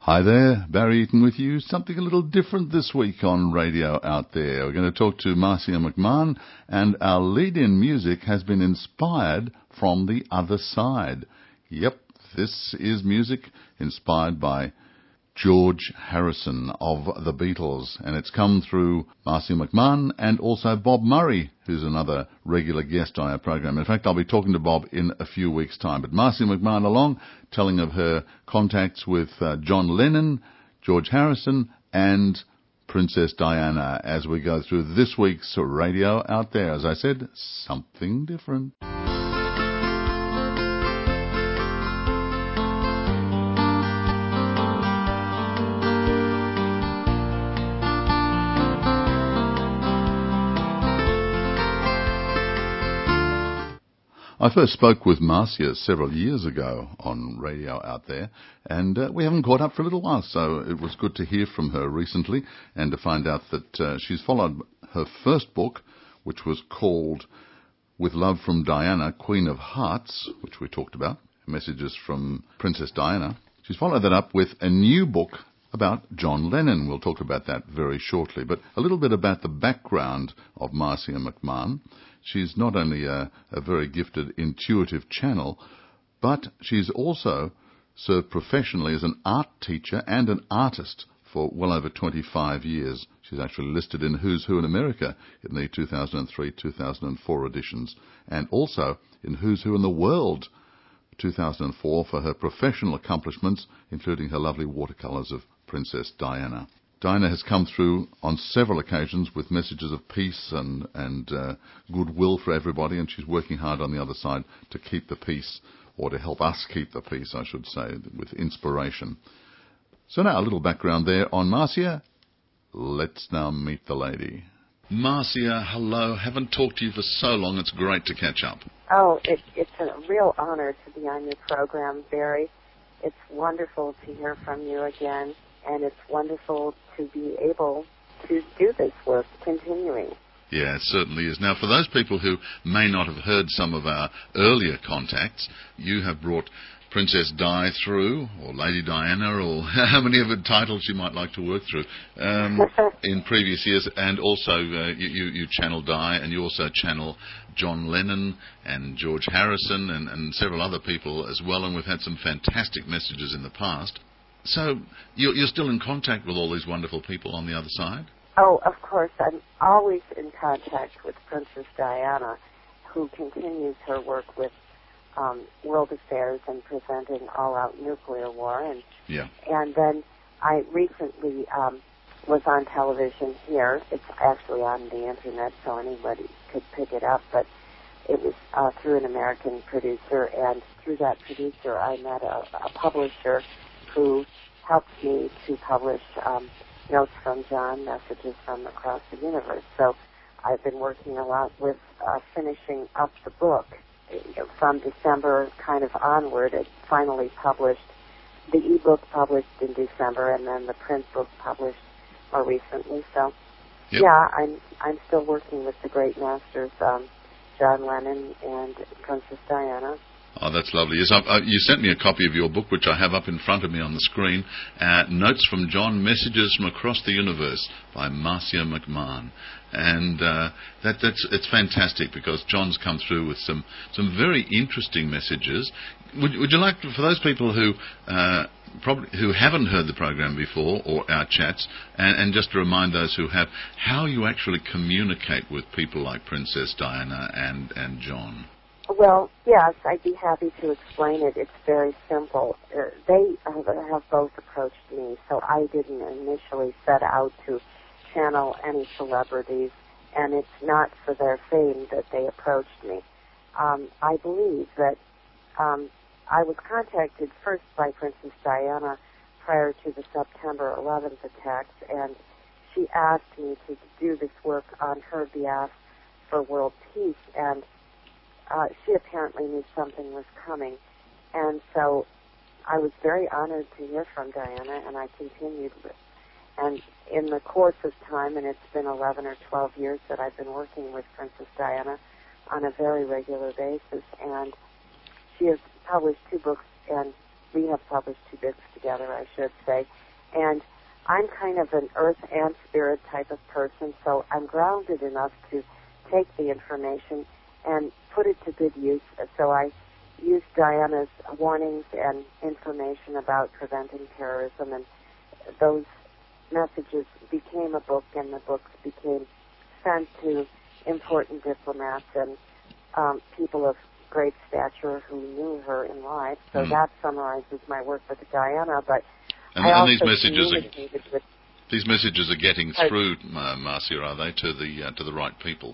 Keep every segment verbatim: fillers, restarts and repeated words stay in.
Hi there, Barry Eaton with you. Something a little different this week on Radio Out There. We're going to talk to Marcia McMahon, and our lead-in music has been inspired from The Other Side. Yep, this is music inspired by George Harrison of the Beatles, and it's come through Marcia McMahon and also Bob Murray, who's another regular guest on our program. In fact, I'll be talking to Bob in a few weeks' time. But Marcia McMahon along, telling of her contacts with uh, John Lennon, George Harrison, and Princess Diana as we go through this week's Radio Out There. As I said, something different. I first spoke with Marcia several years ago on Radio Out There, and uh, we haven't caught up for a little while, so it was good to hear from her recently and to find out that uh, she's followed her first book, which was called With Love from Diana, Queen of Hearts, which we talked about, Messages from Princess Diana. She's followed that up with a new book about John Lennon. We'll talk about that very shortly, but a little bit about the background of Marcia McMahon. She's not only a, a very gifted, intuitive channel, but she's also served professionally as an art teacher and an artist for well over twenty-five years. She's actually listed in Who's Who in America in the two thousand three two thousand four editions, and also in Who's Who in the World two thousand four for her professional accomplishments, including her lovely watercolours of Princess Diana. Diana has come through on several occasions with messages of peace and, and uh, goodwill for everybody, and she's working hard on the other side to keep the peace, or to help us keep the peace, I should say, with inspiration. So now a little background there on Marcia. Let's now meet the lady. Marcia, hello. Haven't talked to you for so long. It's great to catch up. Oh, it, it's a real honor to be on your program, Barry. It's wonderful to hear from you again. And it's wonderful to be able to do this work, continuing. Yeah, it certainly is. Now, for those people who may not have heard some of our earlier contacts, you have brought Princess Di through, or Lady Diana, or how many of the titles you might like to work through, um, in previous years. And also, uh, you, you, you channel Di, and you also channel John Lennon and George Harrison and, and several other people as well. And we've had some fantastic messages in the past. So you're, you're still in contact with all these wonderful people on the other side? Oh, of course. I'm always in contact with Princess Diana, who continues her work with um, world affairs and preventing all-out nuclear war. And yeah. And then I recently um, was on television here. It's actually on the Internet, so anybody could pick it up. But it was uh, through an American producer, and through that producer I met a, a publisher who helped me to publish um, Notes from John, Messages from Across the Universe. So I've been working a lot with uh, finishing up the book. From December kind of onward, it finally published, the e-book published in December, and then the print book published more recently. So, yep. yeah, I'm I'm still working with the great masters, um, John Lennon and Princess Diana. Oh, that's lovely. Yes, uh, you sent me a copy of your book, which I have up in front of me on the screen, uh, Notes from John, Messages from Across the Universe by Marcia McMahon. And uh, that, that's it's fantastic because John's come through with some, some very interesting messages. Would, would you like, to, for those people who uh, probably who haven't heard the program before or our chats, and, and just to remind those who have, how you actually communicate with people like Princess Diana and, and John? Well, yes, I'd be happy to explain it. It's very simple. Uh, they have, have both approached me, so I didn't initially set out to channel any celebrities, and it's not for their fame that they approached me. Um, I believe that um, I was contacted first by Princess Diana prior to the September eleventh attacks, and she asked me to do this work on her behalf for world peace, and Uh, she apparently knew something was coming, and so I was very honored to hear from Diana, and I continued with. And in the course of time, and it's been eleven or twelve years that I've been working with Princess Diana on a very regular basis, and she has published two books, and we have published two books together, I should say. And I'm kind of an earth and spirit type of person, so I'm grounded enough to take the information and put it to good use. So I used Diana's warnings and information about preventing terrorism, and those messages became a book, and the books became sent to important diplomats and um, people of great stature who knew her in life. So mm. that summarizes my work with Diana. But and, I and also these messages are with, these messages are getting through, uh, Marcia, are they, to the uh, to the right people?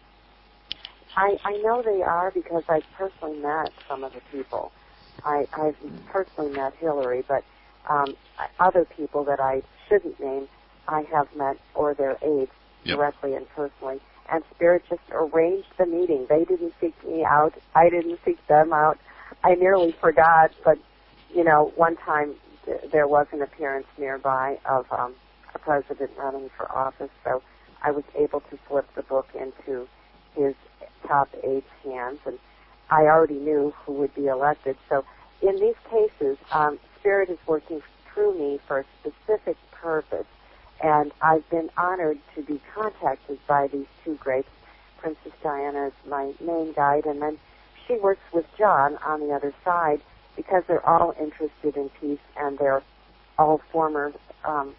I, I know they are, because I've personally met some of the people. I, I've personally met Hillary, but um, other people that I shouldn't name, I have met, or their aides, yep. directly and personally. And Spirit just arranged the meeting. They didn't seek me out. I didn't seek them out. I nearly forgot, but, you know, one time th- there was an appearance nearby of um, a president running for office, so I was able to slip the book into his top aide's hands, and I already knew who would be elected. So in these cases, um, Spirit is working through me for a specific purpose, and I've been honored to be contacted by these two greats. Princess Diana is my main guide, and then she works with John on the other side, because they're all interested in peace, and they're all former um,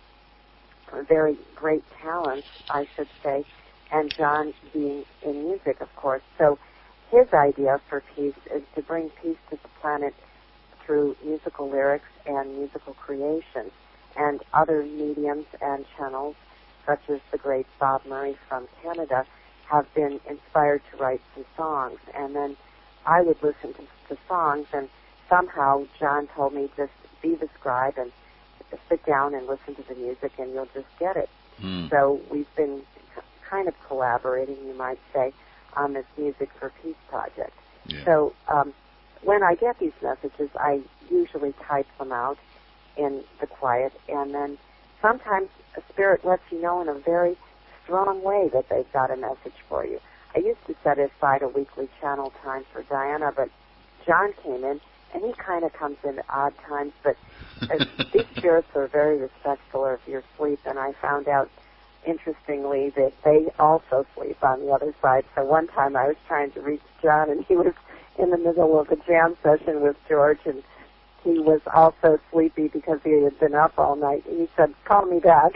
very great talents, I should say, and John being in music, of course. So his idea for peace is to bring peace to the planet through musical lyrics and musical creation. And other mediums and channels, such as the great Bob Murray from Canada, have been inspired to write some songs. And then I would listen to the songs, and somehow John told me, just be the scribe and sit down and listen to the music, and you'll just get it. Mm. So we've been kind of collaborating, you might say, on this Music for Peace project. Yeah. So um, when I get these messages, I usually type them out in the quiet, and then sometimes a spirit lets you know in a very strong way that they've got a message for you. I used to set aside a weekly channel time for Diana, but John came in, and he kind of comes in at odd times, but uh, these spirits are very respectful of your sleep, and I found out, interestingly, that they also sleep on the other side. So one time I was trying to reach John, and he was in the middle of a jam session with George, and he was also sleepy because he had been up all night. And he said, call me back.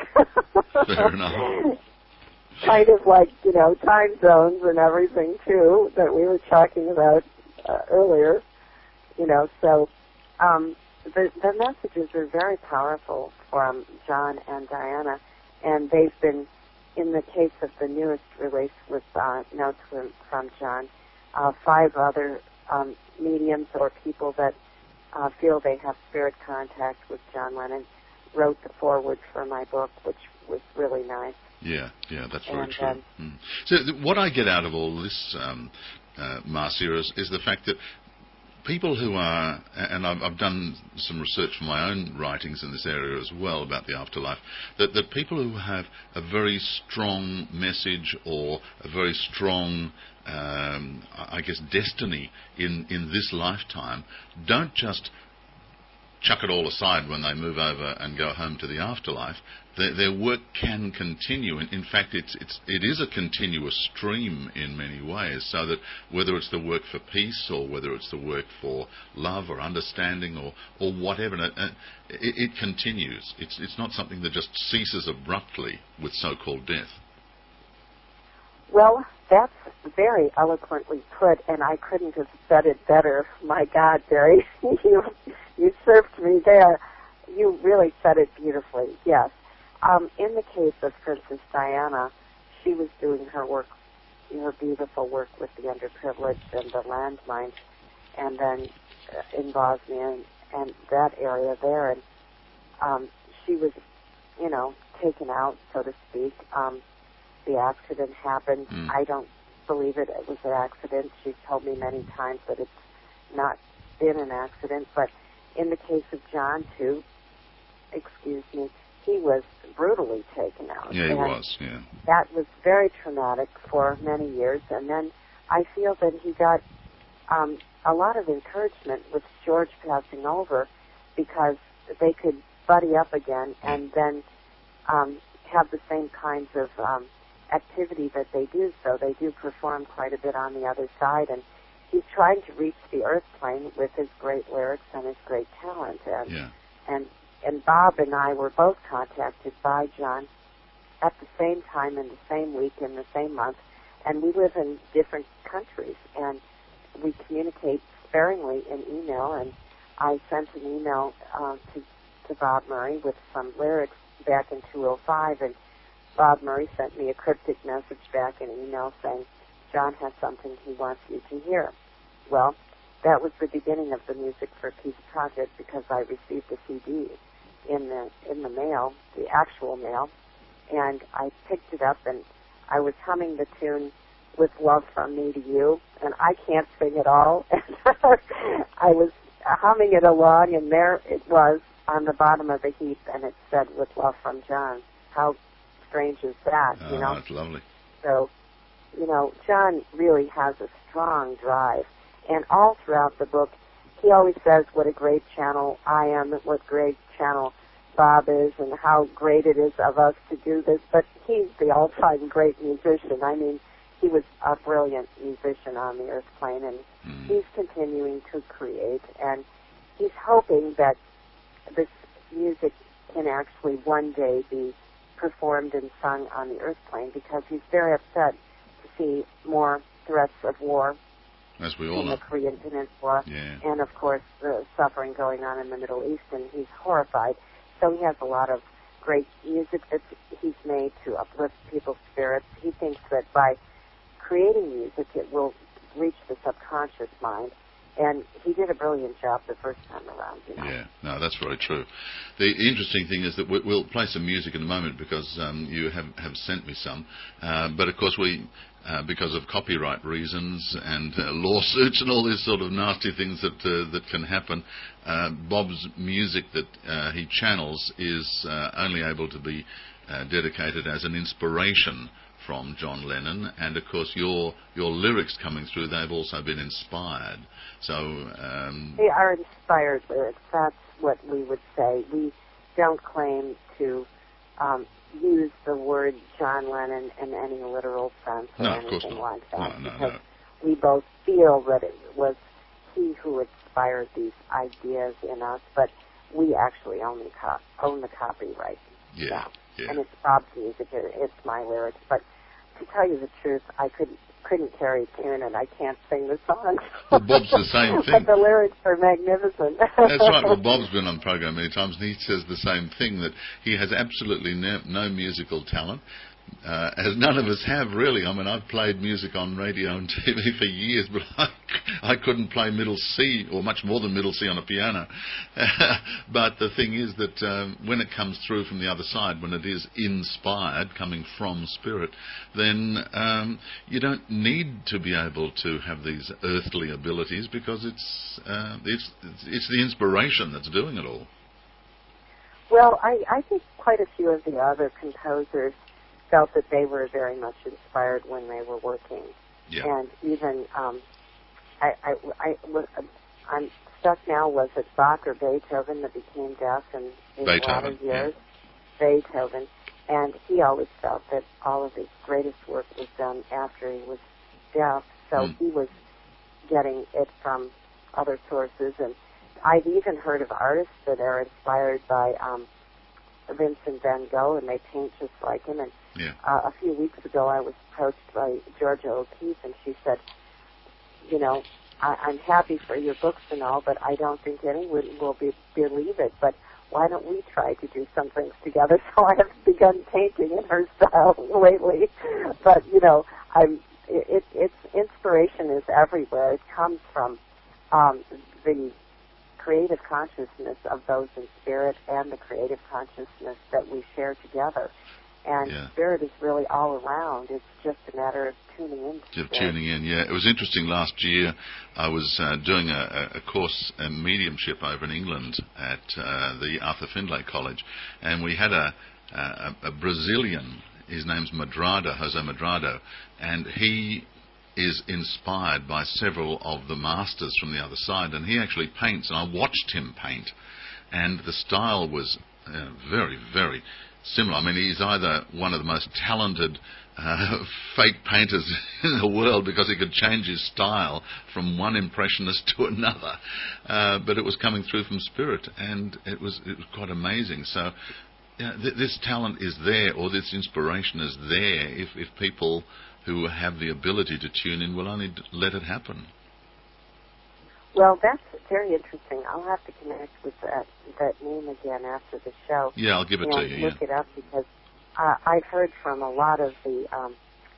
Fair enough. Kind of like, you know, time zones and everything, too, that we were talking about uh, earlier. You know, so um, the, the messages are very powerful from John and Diana, and they've been, in the case of the newest release with uh, notes from, from John, uh, five other um, mediums or people that uh, feel they have spirit contact with John Lennon wrote the foreword for my book, which was really nice. Yeah, yeah, that's very and, true. Um, mm. So th- what I get out of all this, um, uh, Marcia, is, is the fact that people who are, and I've, I've done some research for my own writings in this area as well about the afterlife, that, that people who have a very strong message or a very strong, um, I guess, destiny in, in this lifetime don't just chuck it all aside when they move over and go home to the afterlife. Their, their work can continue. In, in fact, it's, it's, it is a continuous stream in many ways, so that whether it's the work for peace or whether it's the work for love or understanding or, or whatever, it, it, it continues. It's, it's not something that just ceases abruptly with so-called death. Well, that's very eloquently put, and I couldn't have said it better. My God, Barry, you, you served me there. You really said it beautifully, yes. Um, in the case of Princess Diana, she was doing her work, her beautiful work with the underprivileged and the landmines, and then uh, in Bosnia and, and that area there, and um, she was, you know, taken out, so to speak. Um, the accident happened. Mm. I don't believe it, it was an accident. She's told me many times that it's not been an accident, but in the case of John, too, excuse me, he was brutally taken out. Yeah, he and was, yeah. That was very traumatic for many years, and then I feel that he got um, a lot of encouragement with George passing over, because they could buddy up again and then um, have the same kinds of um, activity that they do. So they do perform quite a bit on the other side, and he's trying to reach the earth plane with his great lyrics and his great talent. And, Yeah. and and Bob and I were both contacted by John at the same time in the same week in the same month, and we live in different countries, and we communicate sparingly in email. And I sent an email uh, to to Bob Murray with some lyrics back in two oh five, and Bob Murray sent me a cryptic message back in email saying, John has something he wants you to hear. Well, that was the beginning of the Music for Peace project, because I received a C D in the in the mail, the actual mail, and I picked it up, and I was humming the tune With Love From Me to You, and I can't sing at all. I was humming it along, and there it was on the bottom of the heap, and it said, With Love from John. How strange is that, Oh, you know? that's lovely. So, you know, John really has a strong drive, and all throughout the book, he always says what a great channel I am, what great channel Bob is, and how great it is of us to do this, but he's the all-time great musician. I mean, he was a brilliant musician on the earth plane, and Mm. he's continuing to create, and he's hoping that this music can actually one day be performed and sung on the earth plane, because he's very upset to see more threats of war As we all in know. the Korean Peninsula, Yeah. and of course the suffering going on in the Middle East, and he's horrified. So he has a lot of great music that he's made to uplift people's spirits. He thinks that by creating music, it will reach the subconscious mind. And he did a brilliant job the first time around, you know. Yeah, no, that's very true. The interesting thing is that we- we'll play some music in a moment, because um, you have, have sent me some. Uh, but of course we, uh, because of copyright reasons and uh, lawsuits and all these sort of nasty things that uh, that can happen, uh, Bob's music that uh, he channels is uh, only able to be uh, dedicated as an inspiration from John Lennon, and of course your your lyrics coming through, they've also been inspired. So um, They are inspired lyrics. That's what we would say. We don't claim to um, use the word John Lennon in any literal sense or No, of course anything not. like that, No, no, because no. we both feel that it was he who inspired these ideas in us, but we actually own the, co- own the copyright. Yeah, now. yeah. And it's Bob's music, it's my lyrics, but to tell you the truth, I couldn't couldn't carry a tune, and I can't sing the songs. Well, Bob's the same thing. But the lyrics are magnificent. That's right. Well, Bob's been on the program many times, and he says the same thing, that he has absolutely no, no musical talent, uh, as none of us have, really. I mean, I've played music on radio and T V for years, but I, I couldn't play middle C, or much more than middle C on a piano. But the thing is that um, when it comes through from the other side, when it is inspired, coming from spirit, then um, you don't need to be able to have these earthly abilities, because it's, uh, it's, it's the inspiration that's doing it all. Well, I, I think quite a few of the other composers felt that they were very much inspired when they were working. Yeah. And even, um, I, I, I, I'm stuck now, was it Bach or Beethoven that became deaf in, in the latter Beethoven, years? Yeah. Beethoven. And he always felt that all of his greatest work was done after he was deaf, so Mm. he was getting it from other sources. And I've even heard of artists that are inspired by um, Vincent van Gogh, and they paint just like him. And Yeah. uh, a few weeks ago, I was approached by Georgia O'Keeffe, and she said, you know, I, I'm happy for your books and all, but I don't think anyone will be, believe it. But why don't we try to do some things together? So I have begun painting in her style lately. But, you know, I'm, it, it's inspiration is everywhere. It comes from um, the creative consciousness of those in spirit and the creative consciousness that we share together. And Yeah. spirit is really all around. It's just a matter of tuning in. Of tuning in, yeah. It was interesting. Last year, I was uh, doing a, a course in mediumship over in England at uh, the Arthur Findlay College, and we had a, a, a Brazilian. His name's Madrado, Jose Madrado, and he is inspired by several of the masters from the other side, and he actually paints, and I watched him paint. and the style was uh, very, very similar. I mean, he's either one of the most talented uh, fake painters in the world, because he could change his style from one impressionist to another, uh, but it was coming through from spirit, and it was it was quite amazing. So yeah, th- this talent is there, or this inspiration is there, if, if people who have the ability to tune in will only d- let it happen. Well, that's very interesting. I'll have to connect with that that name again after the show. Yeah, I'll give it and to you. Look Yeah. it up, because uh, I've heard from a lot of the um,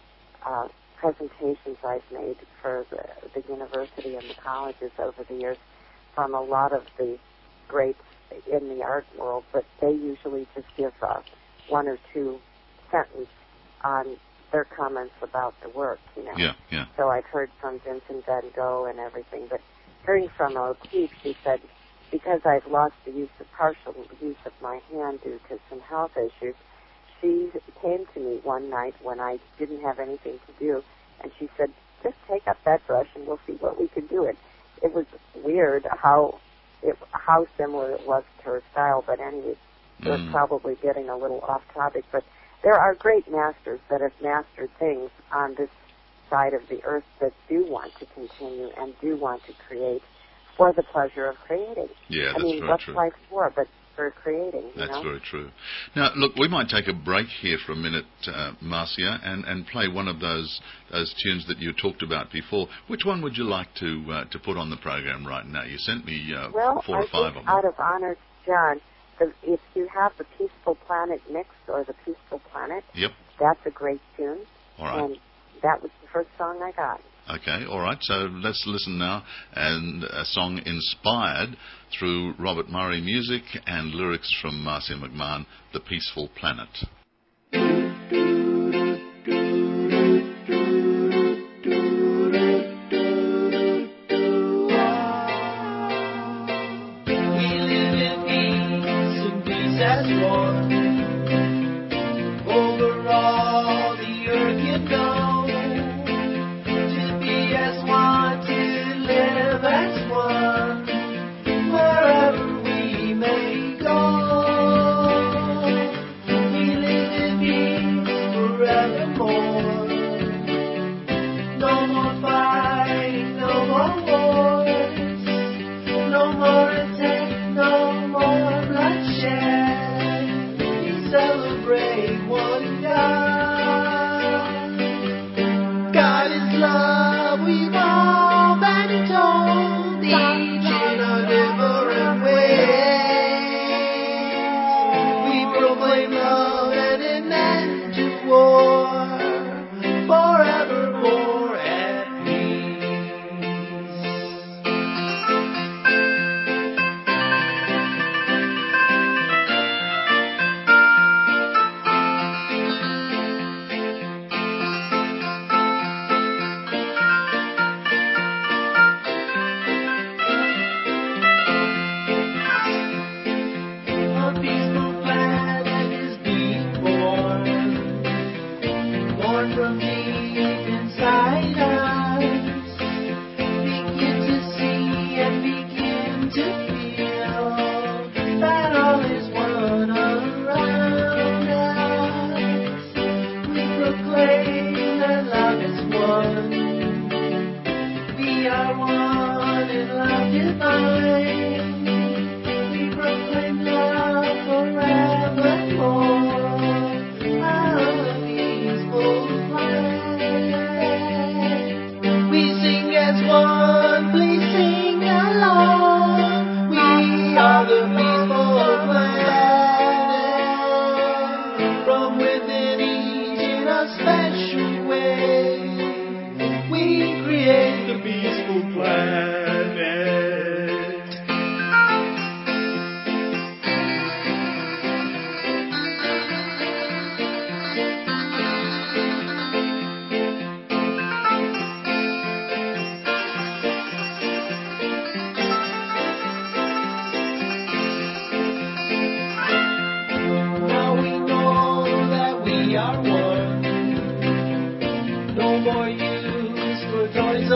uh, presentations I've made for the, the university and the colleges over the years, from a lot of the greats in the art world, but they usually just give uh, one or two sentences on their comments about the work, you know. Yeah, yeah. So I've heard from Vincent van Gogh and everything, but hearing from O'Keeffe, she said, because I've lost the use of partial use of my hand due to some health issues, she came to me one night when I didn't have anything to do, and she said, just take up that brush and we'll see what we can do. It it was weird how it, how similar it was to her style, but anyway, Mm. we're probably getting a little off topic, but there are great masters that have mastered things on this side of the earth that do want to continue and do want to create for the pleasure of creating. Yeah, that's I mean, very what's true. life for but for creating, you That's know? very true. Now, look, we might take a break here for a minute, uh, Marcia, and, and play one of those those tunes that you talked about before. Which one would you like to uh, to put on the program right now? You sent me uh, Well, four I or five think of them. out of honor to John, the, if you have the Peaceful Planet mix or the Peaceful Planet, Yep. that's a great tune. All right. And that was the first song I got. Okay, all right. So let's listen now, and a song inspired through Robert Murray music and lyrics from Marcia McMahon, "The Peaceful Planet."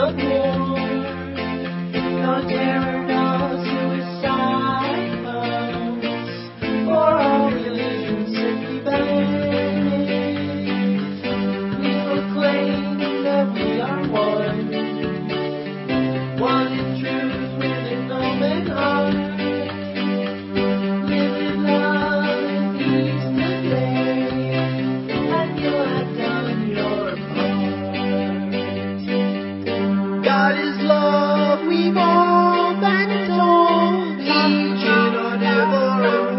No terror, no suicide. God is love, we've all been told, each in our different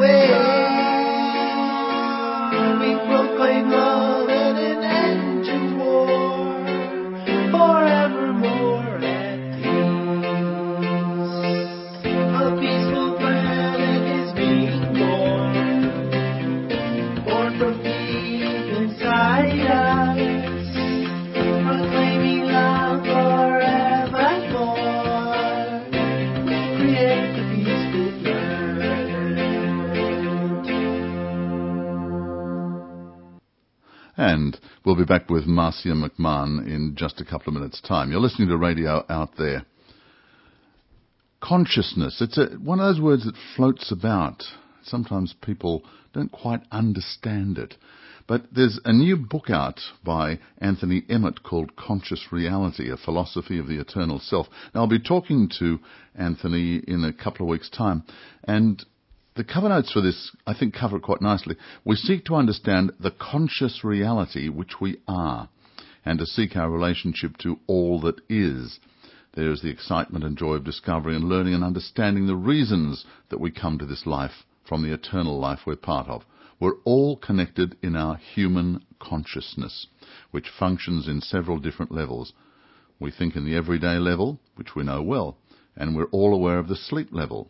ways. We proclaim love and an end to war, forevermore at peace. A peaceful planet is being born, born from deep inside us, proclaiming love forevermore. We create the peaceful planet. And we'll be back with Marcia McMahon in just a couple of minutes' time. You're listening to Radio Out There. Consciousness, it's a, one of those words that floats about. Sometimes people don't quite understand it. But there's a new book out by Anthony Emmett called Conscious Reality, A Philosophy of the Eternal Self. Now, I'll be talking to Anthony in a couple of weeks' time, and the cover notes for this, I think, cover it quite nicely. We seek to understand the conscious reality which we are, and to seek our relationship to all that is. There is the excitement and joy of discovery and learning and understanding the reasons that we come to this life from the eternal life we're part of. We're all connected in our human consciousness, which functions in several different levels. We think in the everyday level, which we know well, and we're all aware of the sleep level.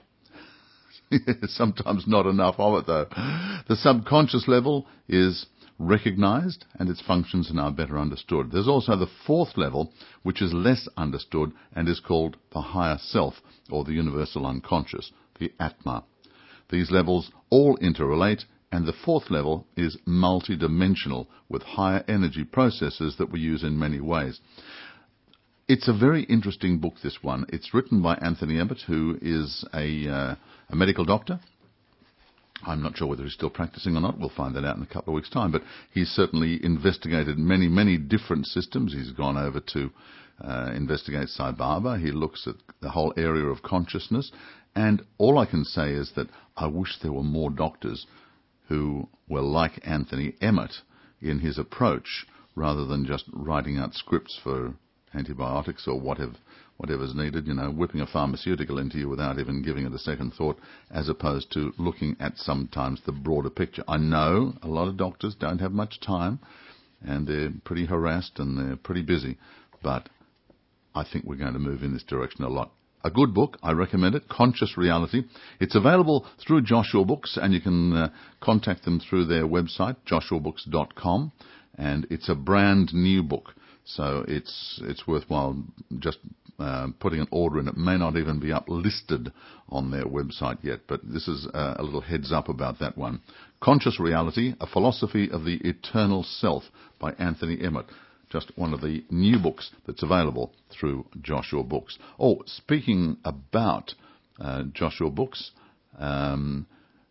Sometimes not enough of it, though. The subconscious level is recognized, and its functions are now better understood. There's also the fourth level, which is less understood and is called the higher self, or the universal unconscious, the Atma. These levels all interrelate, and the fourth level is multidimensional, with higher energy processes that we use in many ways. It's a very interesting book, this one. It's written by Anthony Emmett, who is a, uh, a medical doctor. I'm not sure whether he's still practicing or not. We'll find that out in a couple of weeks' time. But he's certainly investigated many, many different systems. He's gone over to uh, investigate Sai Baba. He looks at the whole area of consciousness. And all I can say is that I wish there were more doctors who were like Anthony Emmett in his approach, rather than just writing out scripts for antibiotics or whatever, whatever's needed, you know, whipping a pharmaceutical into you without even giving it a second thought, as opposed to looking at sometimes the broader picture. I know a lot of doctors don't have much time, and they're pretty harassed and they're pretty busy, but I think we're going to move in this direction a lot. A good book, I recommend it, Conscious Reality. It's available through Joshua Books, and you can uh, contact them through their website, joshua books dot com, and it's a brand new book, so it's it's worthwhile just uh, putting an order in. It may not even be uplisted on their website yet, but this is uh, a little heads up about that one. Conscious Reality, A Philosophy of the Eternal Self by Anthony Emmett. Just one of the new books that's available through Joshua Books. Oh, speaking about uh, Joshua Books, um,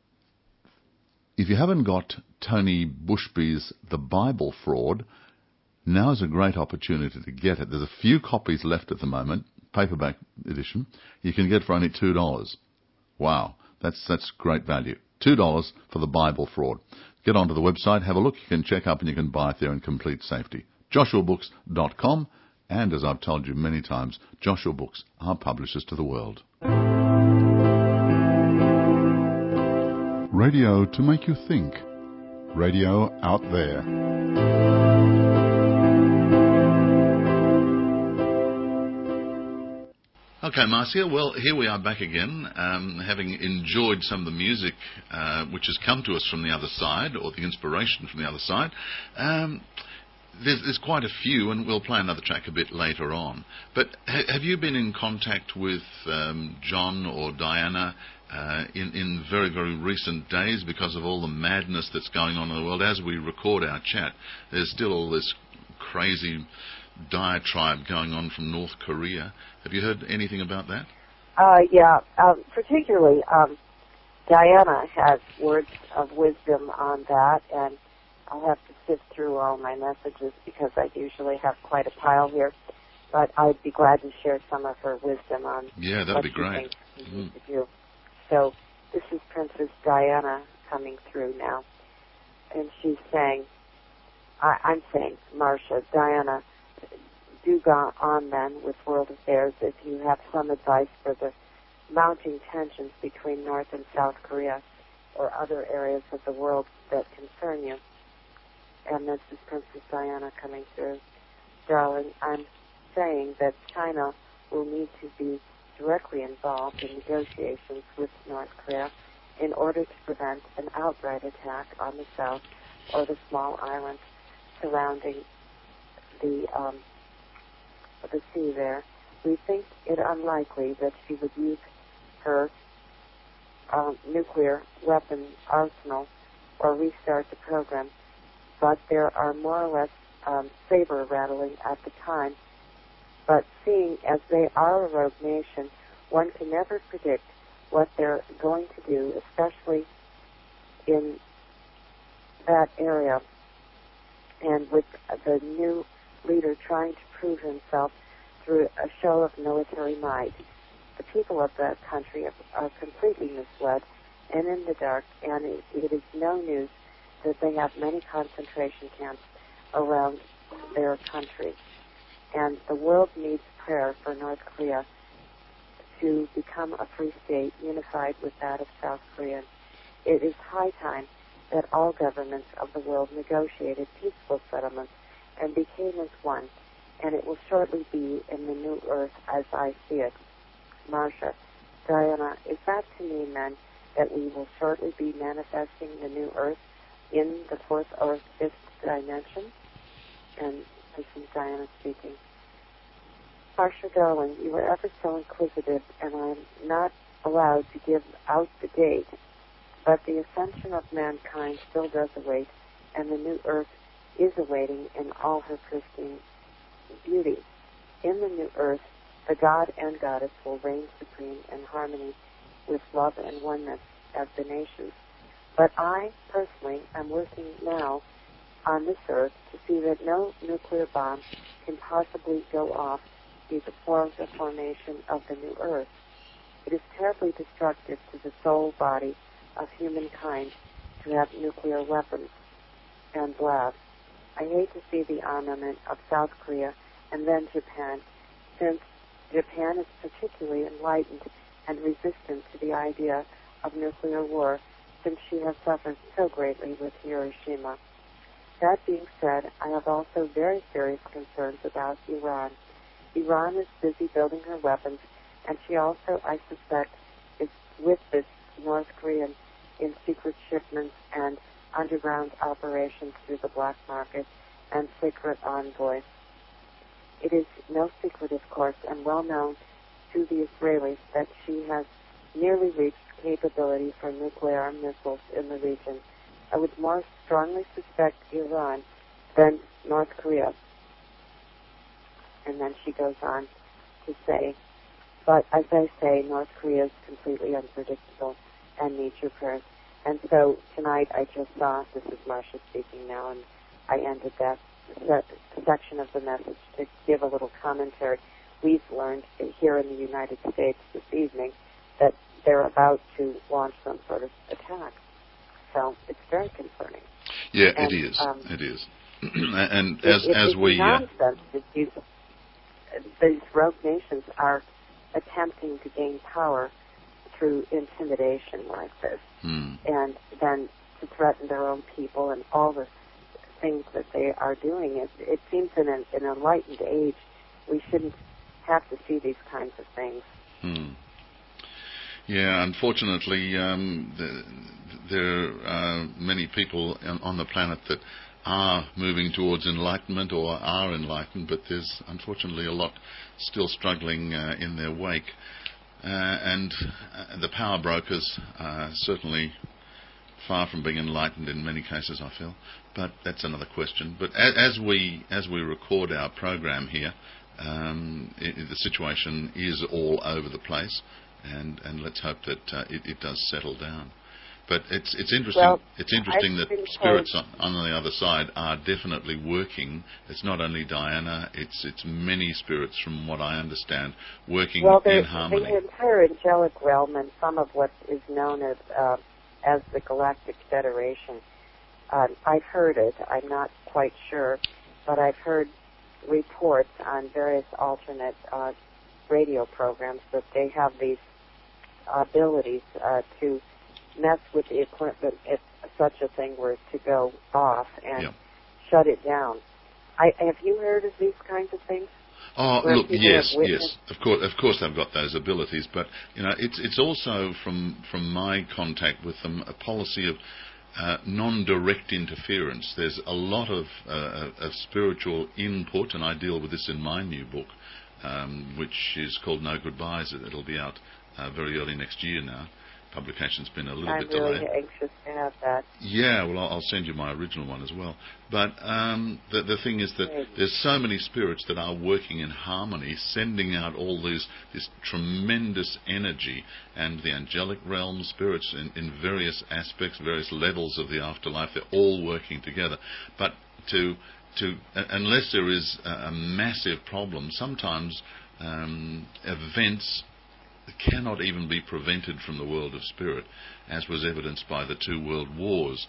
if you haven't got Tony Bushby's The Bible Fraud, now's a great opportunity to get it. There's a few copies left at the moment, paperback edition. You can get it for only two dollars. Wow, that's that's great value. two dollars for The Bible Fraud. Get onto the website, have a look. You can check up and you can buy it there in complete safety. joshua books dot com, and as I've told you many times, Joshua Books are publishers to the world. Radio to make you think. Radio Out There. Okay, Marcia, well, here we are back again, um, having enjoyed some of the music uh, which has come to us from the other side, or the inspiration from the other side. Um, There's, there's quite a few, and we'll play another track a bit later on. But ha- have you been in contact with um, John or Diana uh, in, in very, very recent days, because of all the madness that's going on in the world? As we record our chat, there's still all this crazy diatribe going on from North Korea. Have you heard anything about that? Uh, yeah, um, particularly um, Diana has words of wisdom on that, and I'll have to sift through all my messages because I usually have quite a pile here. But I'd be glad to share some of her wisdom on yeah, that'd what be she great. thinks we Mm. need to do. So this is Princess Diana coming through now, and she's saying, I, I'm saying, Marcia, Diana, do go on then with world affairs, if you have some advice for the mounting tensions between North and South Korea or other areas of the world that concern you. And this is Princess Diana coming through. Darling, I'm saying that China will need to be directly involved in negotiations with North Korea in order to prevent an outright attack on the South or the small islands surrounding the um, the sea there. We think it unlikely that she would use her um, nuclear weapon arsenal or restart the program, but there are more or less um, saber rattling at the time. But seeing as they are a rogue nation, one can never predict what they're going to do, especially in that area. And with the new leader trying to prove himself through a show of military might, the people of that country are completely misled and in the dark, and it, it is no news that they have many concentration camps around their country. And the world needs prayer for North Korea to become a free state unified with that of South Korea. It is high time that all governments of the world negotiated peaceful settlements and became as one, and it will shortly be in the new earth as I see it. Marcia, Diana, is that to mean then that we will shortly be manifesting the new earth in the fourth or fifth dimension? And this is Diana speaking. Marcia, darling, you were ever so inquisitive, and I'm not allowed to give out the date, but the ascension of mankind still does await, and the new earth is awaiting in all her pristine beauty. In the new earth, the god and goddess will reign supreme in harmony with love and oneness as the nations. But I, personally, am working now on this earth to see that no nuclear bomb can possibly go off before the formation of the new earth. It is terribly destructive to the soul body of humankind to have nuclear weapons and blasts. I hate to see the armament of South Korea and then Japan, since Japan is particularly enlightened and resistant to the idea of nuclear war, since she has suffered so greatly with Hiroshima. That being said, I have also very serious concerns about Iran. Iran is busy building her weapons, and she also, I suspect, is with this North Korean in secret shipments and underground operations through the black market and secret envoys. It is no secret, of course, and well known to the Israelis that she has nearly reached capability for nuclear missiles in the region. I would more strongly suspect Iran than North Korea. And then she goes on to say, but as I say, North Korea is completely unpredictable and needs your prayers. And so tonight I just saw, this is Marcia speaking now, and I ended that se- section of the message to give a little commentary. We've learned here in the United States this evening that they're about to launch some sort of attack. So it's very concerning. Yeah, and, it is. Um, it is. and it, as it, as it's we nonsense that these, these rogue nations are attempting to gain power through intimidation like this, hmm. and then to threaten their own people and all the things that they are doing. It, it seems in an, an enlightened age we shouldn't have to see these kinds of things. Hmm. Yeah, unfortunately, um, the, there are many people on, on the planet that are moving towards enlightenment or are enlightened, but there's unfortunately a lot still struggling uh, in their wake. Uh, and uh, the power brokers are certainly far from being enlightened in many cases, I feel. But that's another question. But as, as we as we record our program here, um, it, the situation is all over the place. And, and let's hope that uh, it, it does settle down. But it's it's interesting. Well, it's interesting I've that spirits on, on the other side are definitely working. It's not only Diana; it's it's many spirits, from what I understand, working well, in harmony. The entire angelic realm and some of what is known as uh, as the Galactic Federation. Uh, I've heard it. I'm not quite sure, but I've heard reports on various alternate uh, radio programs that they have these abilities uh, to mess with the equipment if such a thing were to go off and Yep. shut it down. I, have you heard of these kinds of things? Oh, Where look, people yes, have yes. witnessed- Of course, of course, they've got those abilities, but you know, it's it's also from from my contact with them a policy of uh, non-direct interference. There's a lot of uh, of spiritual input, and I deal with this in my new book, um, which is called No Goodbyes. It'll be out uh, very early next year now. Publication's been a little I'm bit really delayed. anxious to have that. Yeah, well, I'll I'll send you my original one as well. But um, the, the thing is that Great. there's so many spirits that are working in harmony, sending out all these this tremendous energy, and the angelic realm spirits in, in various aspects, various levels of the afterlife, they're all working together. But to to uh, unless there is a, a massive problem, sometimes um, events cannot even be prevented from the world of spirit, as was evidenced by the two world wars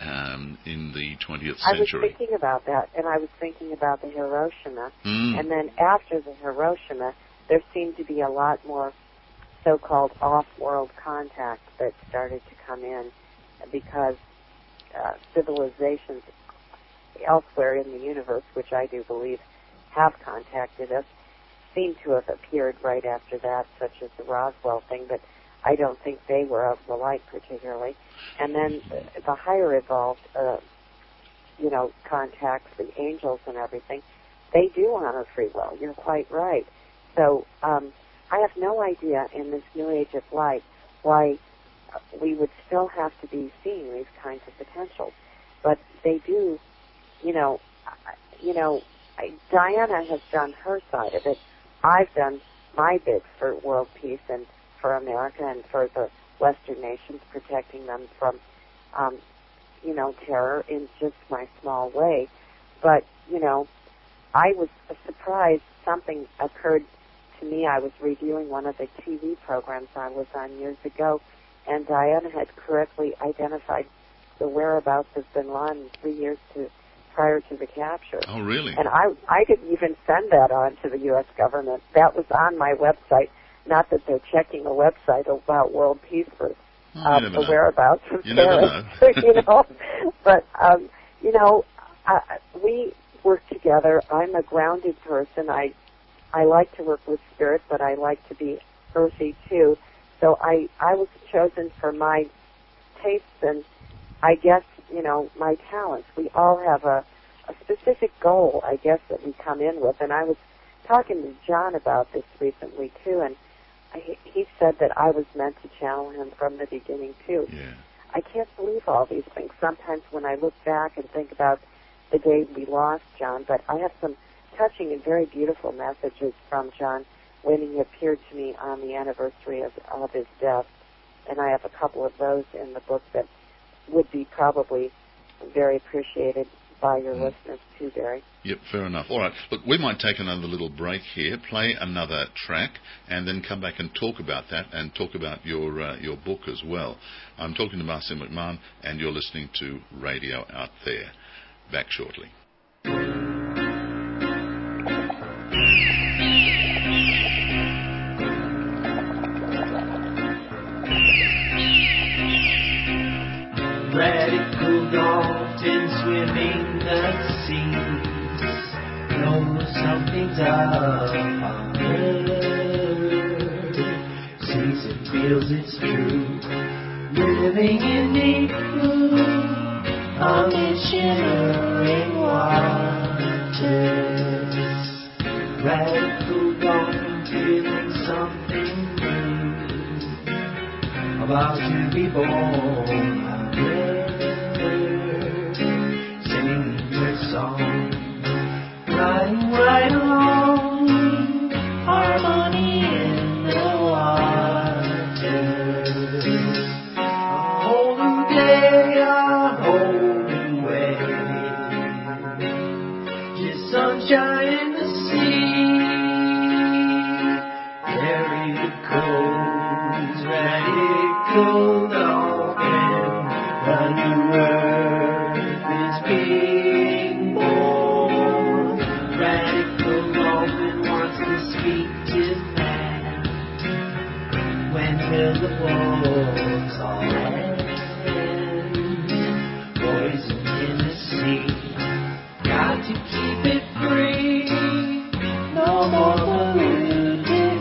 um, in the twentieth I was century. thinking about that, and I was thinking about the Hiroshima. Mm. And then after the Hiroshima, there seemed to be a lot more so-called off-world contact that started to come in because uh, civilizations elsewhere in the universe, which I do believe have contacted us, seem to have appeared right after that, such as the Roswell thing, but I don't think they were of the light particularly. And then uh, the higher evolved, uh, you know, contacts, the angels and everything, they do honor free will. You're quite right. So um, I have no idea in this new age of light why we would still have to be seeing these kinds of potentials. But they do, you know, you know, I, Diana has done her side of it. I've done my bit for world peace and for America and for the Western nations, protecting them from, um, you know, terror in just my small way. But, you know, I was surprised something occurred to me. I was reviewing one of the T V programs I was on years ago, and Diana had correctly identified the whereabouts of bin Laden three years to prior to the capture. Oh, really? And I I didn't even send that on to the U S government. That was on my website. Not that they're checking a website about world peace for Oh, uh, you never the know. whereabouts of You never terrorists. know. you know, but um, you know, I, we work together. I'm a grounded person. I I like to work with spirit, but I like to be earthy too. So I I was chosen for my tastes and I guess, you know, my talents. We all have a, a specific goal, I guess, that we come in with. And I was talking to John about this recently, too, and I, he said that I was meant to channel him from the beginning, too. Yeah. I can't believe all these things. Sometimes when I look back and think about the day we lost John, but I have some touching and very beautiful messages from John when he appeared to me on the anniversary of, of his death. And I have a couple of those in the book that would be probably very appreciated by your mm. listeners too, Barry. Yep, fair enough. All right, look, we might take another little break here, play another track, and then come back and talk about that and talk about your uh, your book as well. I'm talking to Marcia McMahon, and you're listening to Radio Out There. Back shortly. Radical dolphins swimming the seas, know something's up on earth. Sees and feels it's true, living in deep blue, on these shimmering waters. Radical dolphins feeling something new, about to be born. Singing this song, riding right along, harmony in the waters. A whole new day, a whole new way. Just sunshine in the sea. There it goes, radical dolphin. A new earth is being born. Radical till the wolves all end. Poison in the sea, got to keep it free. No more polluted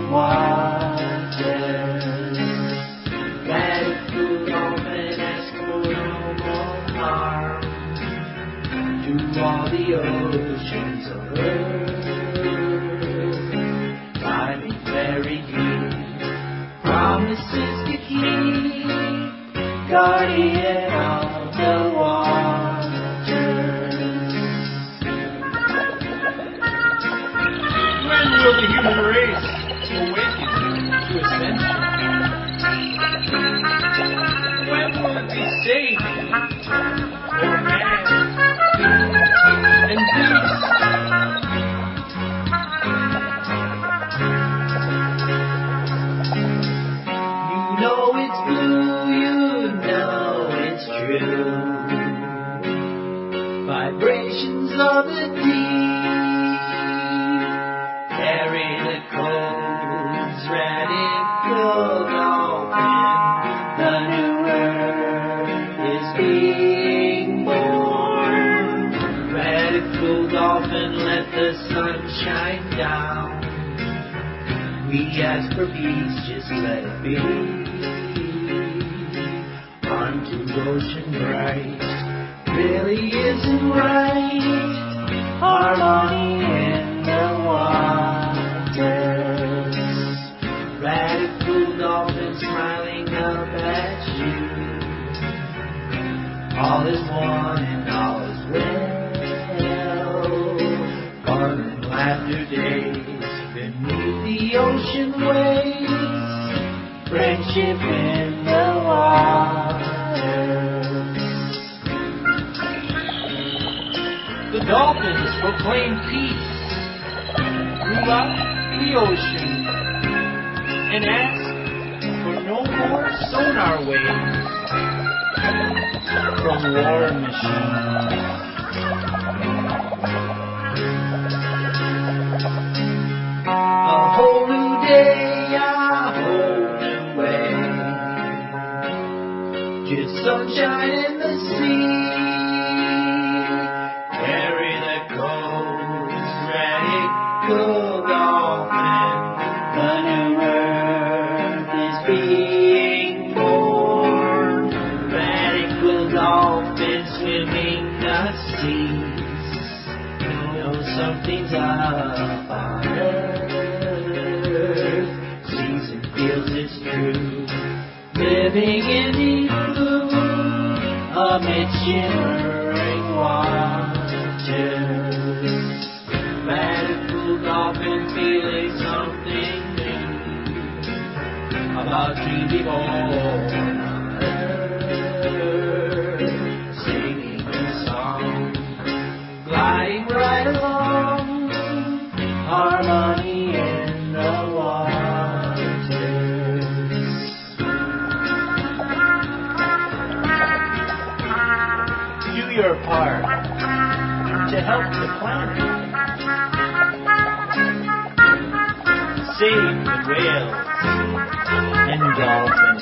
waters. Radical dolphin ask for no more harm to all the oceans of earth. Diving very deep, promises to keep, guardian of the waters. When will the human race awaken to ascension? When will it be safe for man and peace? You know it's blue, you know it's true. Vibrations of the deep carry the codes, radical dolphin. The new earth is being born. Radical dolphin, let the sun shine down. We ask for peace, just let it be. Onto ocean bright, really isn't right. Harmony in the waters. Radical dolphin smiling up at you. All is one and all is well. Fun and laughter days beneath the ocean waves. Friendship in the waters. The dolphins proclaim peace throughout the ocean and ask for no more sonar waves from war machines. A whole new day, a whole new way. Just sunshine in the sea. Carry the codes, radical dolphin. The new earth is being born. Radical dolphin swimming the seas. Know something's up on earth. Sees and feels it's true. Living in the blue amid shimmering waters. Radical dolphin feeling something new about to be born on earth. Singing a song, gliding right along. Harmony in the waters. Do your part to help the planet. Save the whales and dolphins.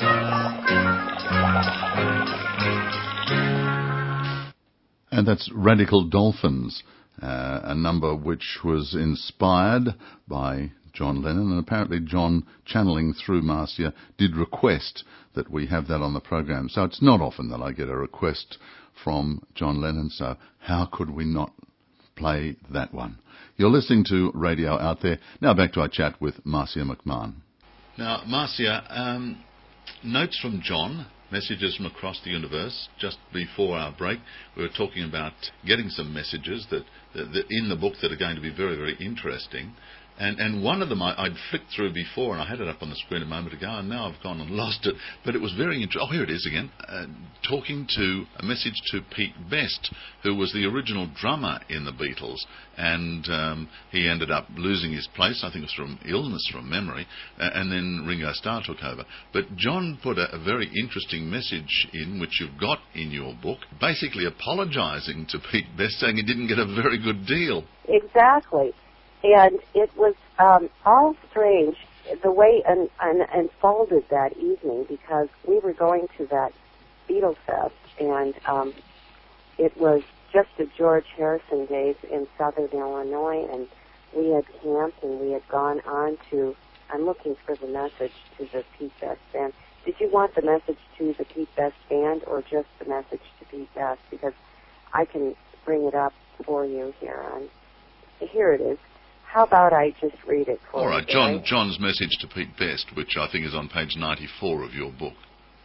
And that's Radical Dolphins, uh, a number which was inspired by John Lennon, and apparently John, channeling through Marcia, did request that we have that on the program. So it's not often that I get a request from John Lennon, so how could we not play that one? You're listening to Radio Out There. Now back to our chat with Marcia McMahon. Now, Marcia, um, notes from John, messages from across the universe. Just before our break, we were talking about getting some messages that, that, that in the book that are going to be very, very interesting. And, and one of them I, I'd flicked through before, and I had it up on the screen a moment ago, and now I've gone and lost it. But it was very interesting. Oh, here it is again. Uh, talking to a message to Pete Best, who was the original drummer in the Beatles, and um, he ended up losing his place. I think it was from illness, from memory, uh, and then Ringo Starr took over. But John put a, a very interesting message in, which you've got in your book, basically apologising to Pete Best, saying he didn't get a very good deal. Exactly. And it was um, all strange. The the way un, un, unfolded that evening, because we were going to that Beatle Fest, and um, it was just the George Harrison days in Southern Illinois, and we had camped and we had gone on to, I'm looking for the message to the Pete Best Band. Did you want the message to the Pete Best Band or just the message to Pete Best? Because I can bring it up for you here. On, here it is. How about I just read it for you? All right, John, John's message to Pete Best, which I think is on page ninety-four of your book.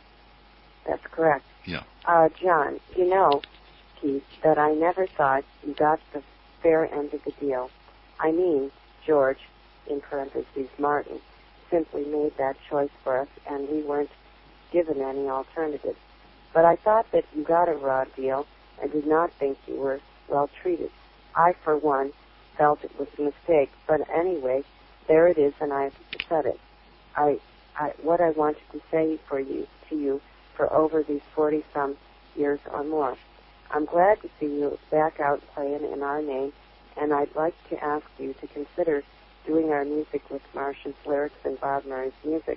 That's correct. Yeah. Uh, John, you know, Keith, that I never thought you got the fair end of the deal. I mean, George, in parentheses, Martin, simply made that choice for us, and we weren't given any alternative. But I thought that you got a raw deal and did not think you were well treated. I, for one, felt it was a mistake, but anyway, there it is, and I've said it. I, I, what I wanted to say for you, to you, for over these forty-some years or more. I'm glad to see you back out playing in our name, and I'd like to ask you to consider doing our music with Marcia's lyrics and Bob Murray's music.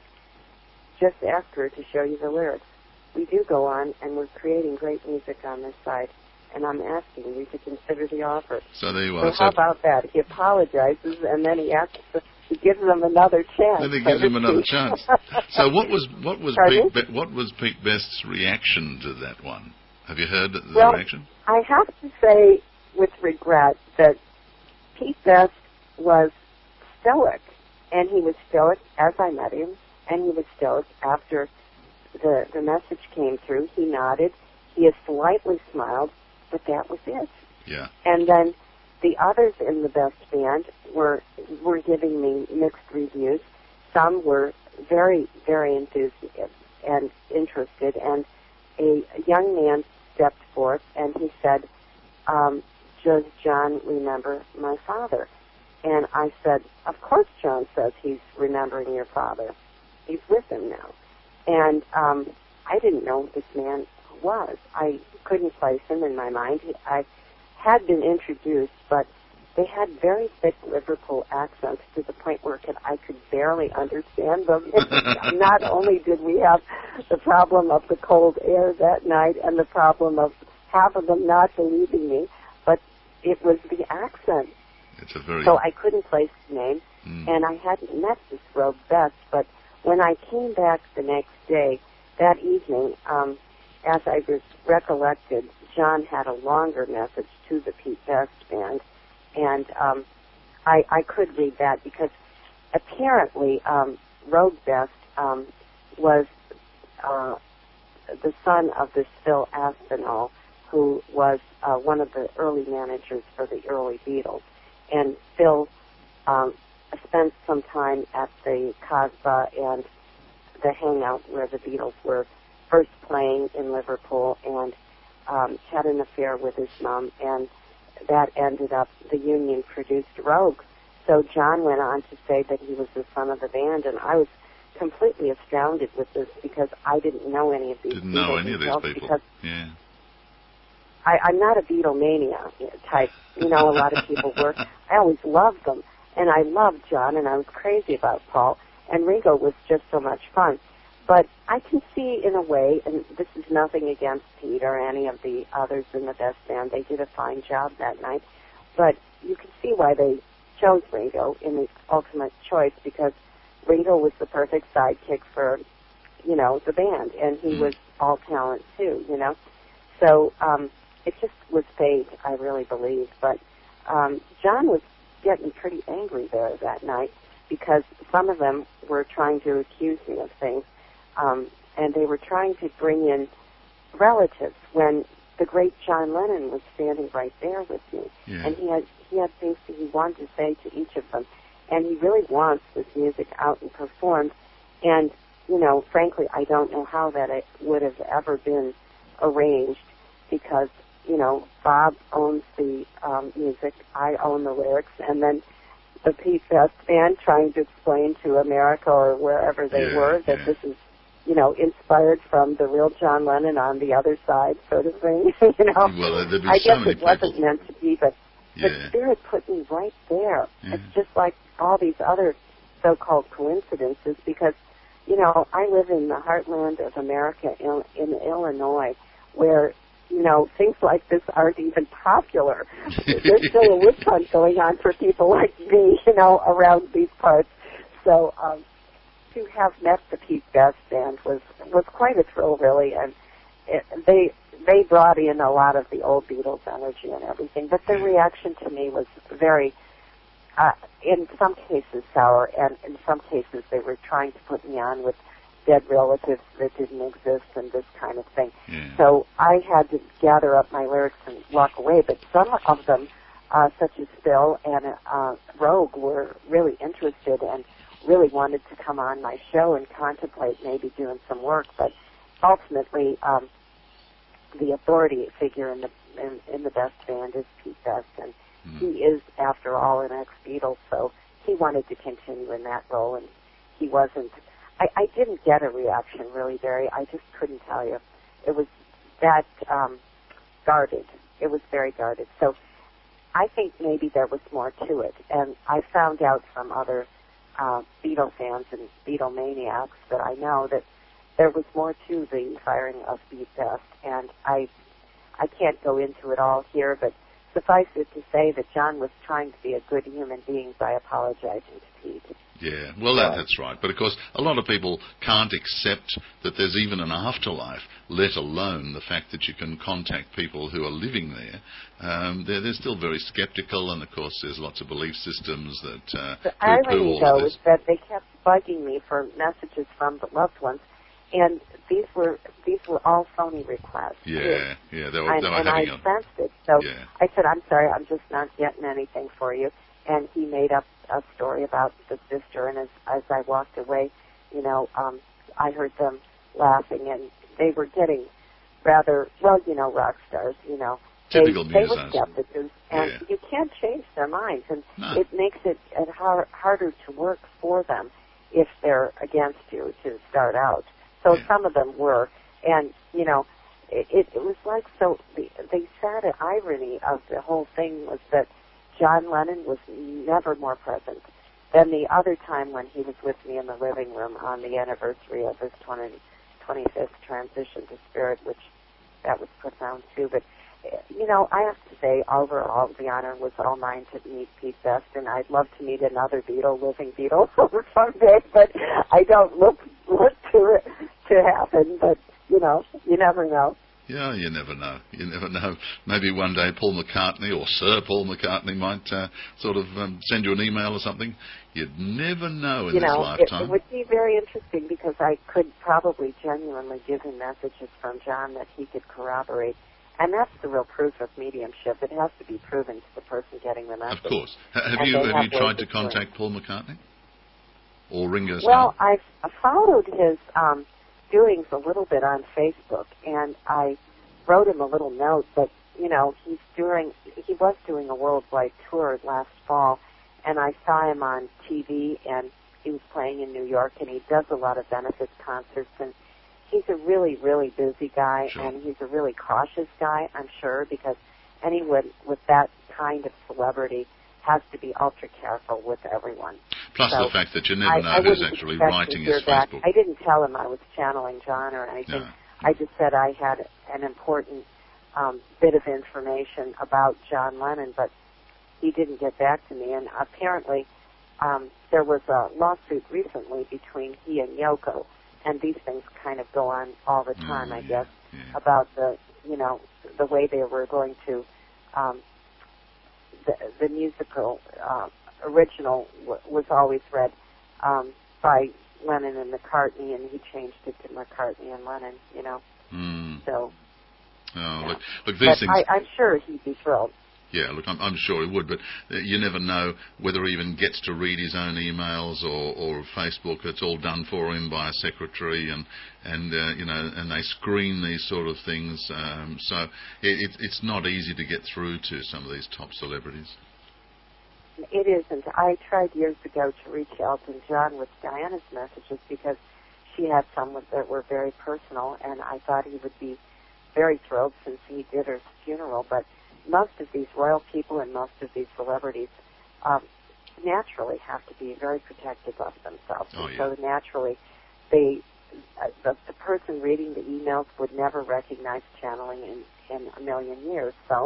Just ask her to show you the lyrics. We do go on, and we're creating great music on this side, and I'm asking you to consider the offer. So there you are. So how so about that? He apologizes, and then he asks, he gives them another chance. Then he gives him another chance. So what was what was Pardon? Pete Be- what was Pete Best's reaction to that one? Have you heard the well, reaction? I have to say, with regret, that Pete Best was stoic, and he was stoic as I met him, and he was stoic after the the message came through. He nodded, he had slightly smiled, but that was it. Yeah. And then the others in the Best Band were were giving me mixed reviews. Some were very, very enthusiastic and interested, and a young man stepped forth and he said, um, does John remember my father? And I said, of course John says he's remembering your father. He's with him now. And um, I didn't know who this man was. I couldn't place him in my mind. I had been introduced, but they had very thick Liverpool accents to the point where I could barely understand them. Not only did we have the problem of the cold air that night and the problem of half of them not believing me, but it was the accent. It's a very... So I couldn't place the name, mm. and I hadn't met this Rogue Best, but when I came back the next day, that evening, um, as I was recollected, John had a longer message to the Pete Best Band, and um, I, I could read that because apparently um, Rogue Best um, was uh, the son of this Phil Aspinall, who was uh, one of the early managers for the early Beatles. And Phil um, spent some time at the Casbah and the hangout where the Beatles were first playing in Liverpool, and um, had an affair with his mom, and that ended up, the union produced Rogue. So John went on to say that he was the son of the band, and I was completely astounded with this because I didn't know any of these Didn't Beatles know any of these people. Because yeah. I, I'm not a Beatlemania type. You know, a lot of people were. I always loved them, and I loved John, and I was crazy about Paul, and Ringo was just so much fun. But I can see in a way, and this is nothing against Pete or any of the others in the Best Band. They did a fine job that night. But you can see why they chose Ringo in the ultimate choice, because Ringo was the perfect sidekick for, you know, the band, and he was all talent too, you know. So um, it just was fate, I really believe. But um, John was getting pretty angry there that night because some of them were trying to accuse me of things. Um, and they were trying to bring in relatives when the great John Lennon was standing right there with me. Yeah. And he had he had things that he wanted to say to each of them. And he really wants this music out and performed. And, you know, frankly, I don't know how that it would have ever been arranged because, you know, Bob owns the um, music, I own the lyrics, and then the Pete Best Band trying to explain to America or wherever they yeah, were that yeah. this is, you know, inspired from the real John Lennon on the other side, sort of thing. you know, well, there'd be I so guess many it wasn't people. meant to be, but Yeah. the Spirit put me right there. Yeah. It's just like all these other so-called coincidences because, you know, I live in the heartland of America in, in Illinois where, you know, things like this aren't even popular. There's still a witch hunt going on for people like me, you know, around these parts. So um, to have met the Pete Best Band was, was quite a thrill, really, and it, they they brought in a lot of the old Beatles energy and everything, but their reaction to me was very, uh, in some cases, sour, and in some cases they were trying to put me on with dead relatives that didn't exist and this kind of thing. Yeah. So I had to gather up my lyrics and walk away, but some of them, uh, such as Phil and uh, Rogue, were really interested and really wanted to come on my show and contemplate maybe doing some work, but ultimately um, the authority figure in the in, in the Best Band is Pete Best, and mm. he is, after all, an ex-Beatle, so he wanted to continue in that role, and he wasn't. I, I didn't get a reaction, really, Barry. I just couldn't tell you. It was that um, guarded. It was very guarded. So I think maybe there was more to it, and I found out from other uh, Beatle fans and Beatlemaniacs that I know that there was more to the firing of Pete Best, and I I can't go into it all here, but suffice it to say that John was trying to be a good human being by apologizing to Pete. Yeah, well, that, that's right. But, of course, a lot of people can't accept that there's even an afterlife, let alone the fact that you can contact people who are living there. Um, they're, they're still very sceptical, and, of course, there's lots of belief systems that uh, the poo-poo irony, all though, of this. is that they kept bugging me for messages from the loved ones, and these were these were all phony requests. Yeah, yeah, they were, and, they were and having I a... sensed it. So yeah. I said, I'm sorry, I'm just not getting anything for you. And he made up a story about the sister, and as, as I walked away, you know, um, I heard them laughing, and they were getting rather, well, you know, rock stars, you know. Typical they, they were musicians. skeptics, and Yeah. you can't change their minds, and No. it makes it uh, har- harder to work for them if they're against you to start out. So Yeah. some of them were, and, you know, it, it, it was like, so the, the sad irony of the whole thing was that John Lennon was never more present than the other time when he was with me in the living room on the anniversary of his twenty-fifth transition to spirit, which that was profound too. But, you know, I have to say, overall, the honor was all mine to meet Pete Best, and I'd love to meet another Beatle, living Beatle, someday, but I don't look, look to it to happen, but, you know, you never know. Yeah, you never know. You never know. Maybe one day Paul McCartney or Sir Paul McCartney might uh, sort of um, send you an email or something. You'd never know in you this know, lifetime. It, it would be very interesting because I could probably genuinely give him messages from John that he could corroborate. And that's the real proof of mediumship. It has to be proven to the person getting the message. Of course. Have and you have, have you tried to ways of doing contact Paul McCartney? Or Ringo Starr? Well, I've followed his um, doings a little bit on Facebook, and I wrote him a little note, but, you know, he's doing, he was doing a worldwide tour last fall, and I saw him on T V, and he was playing in New York, and he does a lot of benefit concerts, and he's a really, really busy guy, sure. and he's a really cautious guy, I'm sure, because anyone with that kind of celebrity has to be ultra careful with everyone. Plus so the fact that you never I, know I who's actually writing his back. Facebook. I didn't tell him I was channeling John or anything. No. I just said I had an important um, bit of information about John Lennon, but he didn't get back to me. And apparently um, there was a lawsuit recently between he and Yoko, and these things kind of go on all the time, oh, I yeah, guess, yeah. about the, you know, the way they were going to, um, the, the musical uh, original w- was always read um, by Lennon and McCartney, and he changed it to McCartney and Lennon, you know. Mm. So, Oh, yeah. look, look, these but things... I, I'm sure he'd be thrilled. Yeah, look, I'm, I'm sure he would, but uh, you never know whether he even gets to read his own emails or, or Facebook. It's all done for him by a secretary, and and uh, you know, and they screen these sort of things. Um, so it, it, it's not easy to get through to some of these top celebrities. It isn't. I tried years ago to reach Elton John with Diana's messages because she had some that were very personal, and I thought he would be very thrilled since he did her funeral. But most of these royal people and most of these celebrities, um, naturally have to be very protective of themselves. Oh, and yeah. so naturally, they uh, the, the person reading the emails would never recognize channeling in, in a million years. So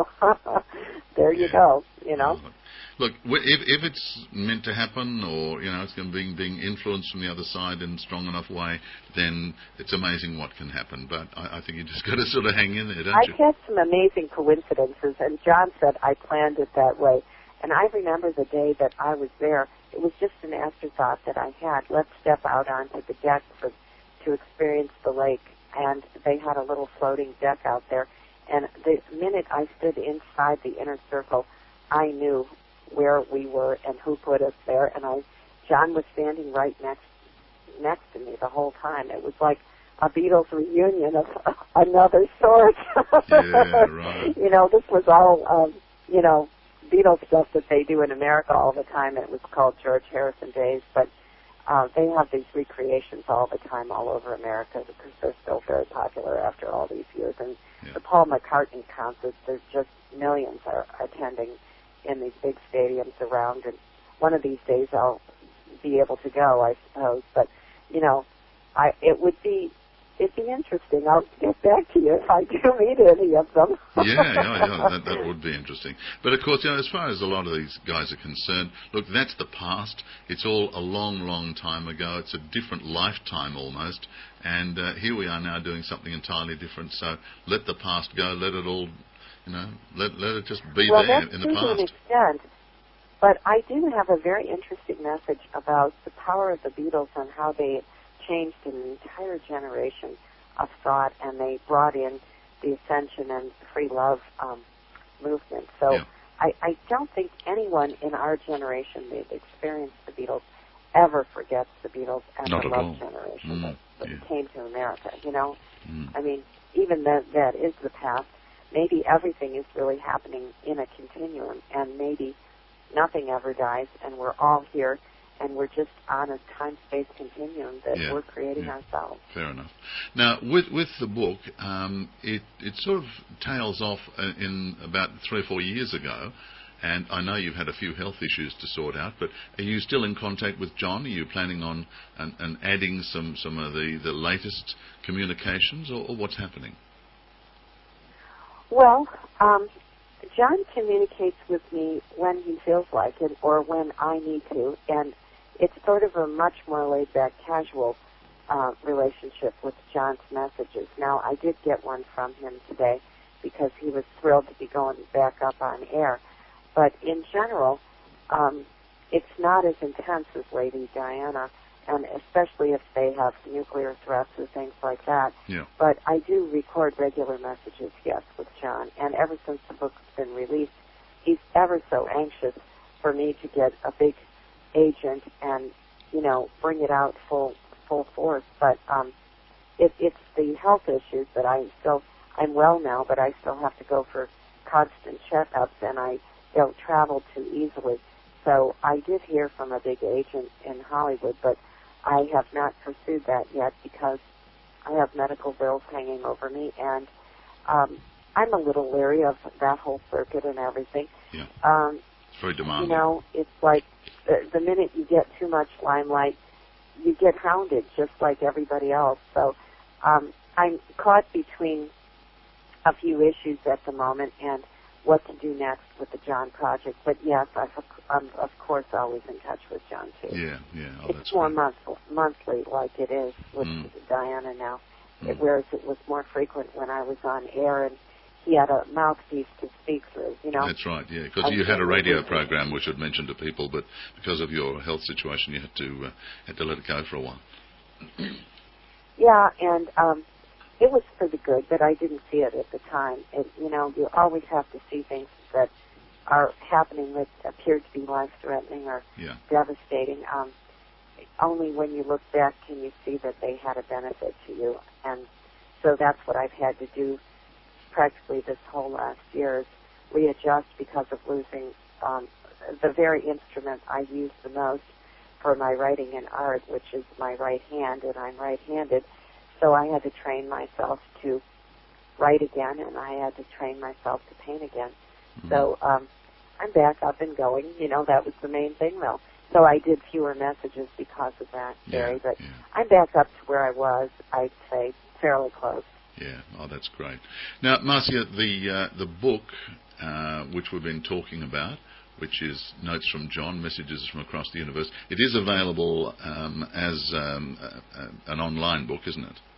there you Yeah. go, you know. Oh, look, w- if, if it's meant to happen, or you know, it's going to be being influenced from the other side in a strong enough way, then it's amazing what can happen. But I, I think you just got to sort of hang in there, don't I you? had some amazing coincidences, and John said I planned it that way. And I remember the day that I was there, it was just an afterthought that I had. Let's step out onto the deck for, to experience the lake. And they had a little floating deck out there. And the minute I stood inside the inner circle, I knew where we were and who put us there. And I, John was standing right next next to me the whole time. It was like a Beatles reunion of another sort. Yeah, right. You know, this was all, um, you know, Beatles stuff that they do in America all the time. It was called George Harrison Days, but uh, they have these recreations all the time all over America because they're still very popular after all these years. And Yeah. the Paul McCartney concerts, there's just millions are attending in these big stadiums around. And one of these days I'll be able to go, I suppose. But, you know, I it would be it'd be interesting. I'll get back to you if I do meet any of them. yeah, yeah, yeah, that, that would be interesting. But of course, you know, as far as a lot of these guys are concerned, look, that's the past. It's all a long, long time ago. It's a different lifetime almost. And uh, here we are now doing something entirely different. So let the past go. Let it all, you know, let let it just be well, there that's in the true to an past. extent. But I do have a very interesting message about the power of the Beatles and how they changed an entire generation of thought, and they brought in the Ascension and free love um, movement. So Yeah. I, I don't think anyone in our generation that experienced the Beatles ever forgets the Beatles and Not the at love all. generation Mm, that, that yeah. came to America, you know? Mm. I mean, even that that is the past. Maybe everything is really happening in a continuum, and maybe nothing ever dies, and we're all here, and we're just on a time-space continuum that Yeah, we're creating yeah. ourselves. Fair enough. Now, with with the book, um, it it sort of tails off uh, in about three or four years ago, and I know you've had a few health issues to sort out. But are you still in contact with John? Are you planning on and, and adding some some of the, the latest communications, or, or what's happening? Well, um, John communicates with me when he feels like it or when I need to, and it's sort of a much more laid-back, casual uh, relationship with John's messages. Now, I did get one from him today because he was thrilled to be going back up on air. But in general, um, it's not as intense as Lady Diana, and especially if they have nuclear threats or things like that. Yeah. But I do record regular messages, yes, with John. And ever since the book's been released, he's ever so anxious for me to get a big agent and, you know, bring it out full full force. But um, it, it's the health issues that I still, I'm well now, but I still have to go for constant checkups, and I don't travel too easily. So I did hear from a big agent in Hollywood, but I have not pursued that yet because I have medical bills hanging over me, and um, I'm a little leery of that whole circuit and everything. Yeah. Um, It's very demanding. you know, it's like the, the minute you get too much limelight, you get hounded just like everybody else. So um, I'm caught between a few issues at the moment and what to do next with the John project. But yes, I, I'm of course always in touch with John too. Yeah, yeah. Oh, it's that's more great. month, monthly like it is with Mm. Diana now, Mm. it, whereas it was more frequent when I was on air and he had a mouthpiece to speak through, you know. That's right, yeah, because I'm you had a radio sure. program which I'd mentioned to people, but because of your health situation, you had to uh, had to let it go for a while. Yeah, and um, it was for the good, but I didn't see it at the time. It, you know, you always have to see things that are happening that appear to be life-threatening or Yeah. devastating. Um, only when you look back can you see that they had a benefit to you. And so that's what I've had to do practically this whole last year, is readjust because of losing um, the very instrument I use the most for my writing and art, which is my right hand, and I'm right-handed. So I had to train myself to write again, and I had to train myself to paint again. Mm-hmm. So um, I'm back up and going. You know, that was the main thing, though. So I did fewer messages because of that, Barry. Yeah, but yeah. I'm back up to where I was, I'd say, fairly close. Yeah, oh, that's great. Now, Marcia, the uh, the book uh, which we've been talking about, which is Notes from John, Messages from Across the Universe, it is available um, as um, a, a, an online book, isn't it?